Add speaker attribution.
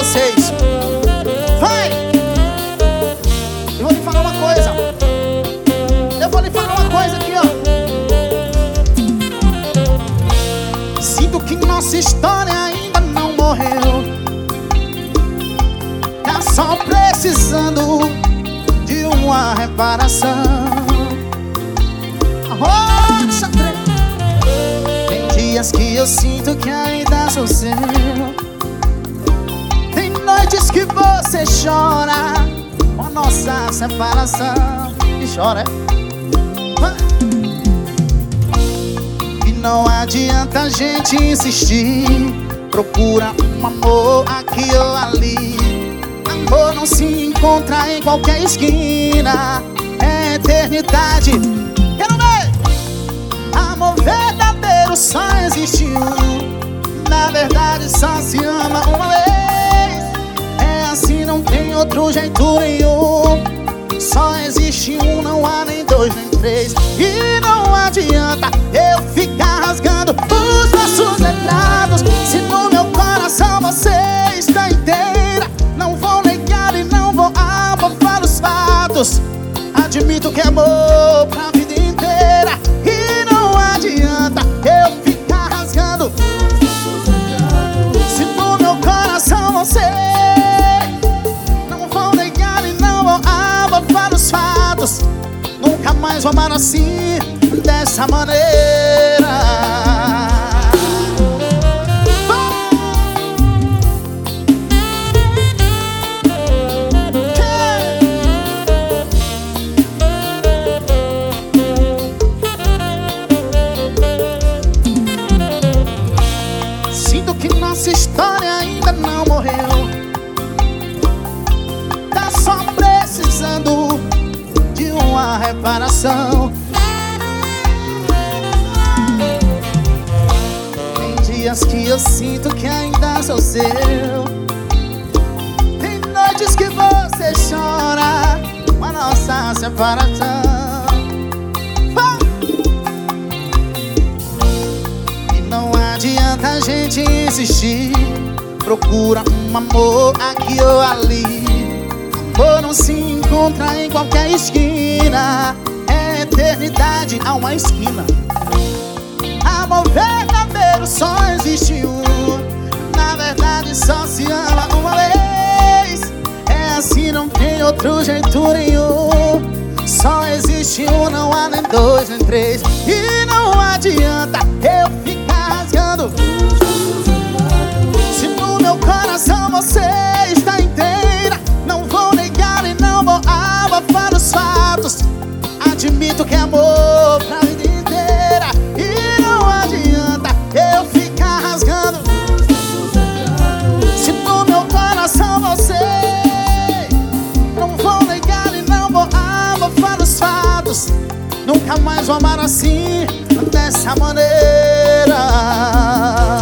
Speaker 1: vocês. Vai! Eu vou lhe falar uma coisa. Aqui, ó. Sinto que nossa história ainda não morreu. Tá só precisando de uma reparação. Rocha 3. Tem dias que eu sinto que ainda sou seu. Tem noites que você chora com a nossa separação. E chora, é? E não adianta a gente insistir. Procura um amor aqui ou ali. Amor não se encontra em qualquer esquina. É eternidade. Quero ver! Amor verdadeiro só existe um. Na verdade só se ama uma vez. É assim, não tem outro jeito nenhum. Só existe um, não há nem dois nem três. E não adianta eu ficar rasgando os nossos letrados. Se no meu coração você está inteira, não vou negar e não vou abafar os fatos. Admito que é amor pra vida inteira. E não adianta eu ficar rasgando. Se no meu coração você, não vou negar e não vou abafar os fatos. Nunca mais vou amar assim, dessa maneira. Sinto que nossa história ainda não morreu. Tá só precisando de uma reparação. Tem dias que eu sinto que ainda sou seu. Tem noites que você chora com a nossa separação. E não adianta a gente insistir. Procura um amor aqui ou ali. Amor não se encontra em qualquer esquina. É eternidade a uma esquina. Amor verdadeiro só existe um. Na verdade só se ama uma vez. É assim, não tem outro jeito nenhum. Só existe um, não há nem dois nem três. E não adianta eu ficar rasgando. Se no meu coração você está inteira, não vou negar e não vou abafar os fatos. Admito que é amor pra vida inteira. E não adianta eu ficar rasgando. Se no meu coração você, não vou negar e não vou abafar os fatos. Nunca mais vou amar assim, dessa maneira.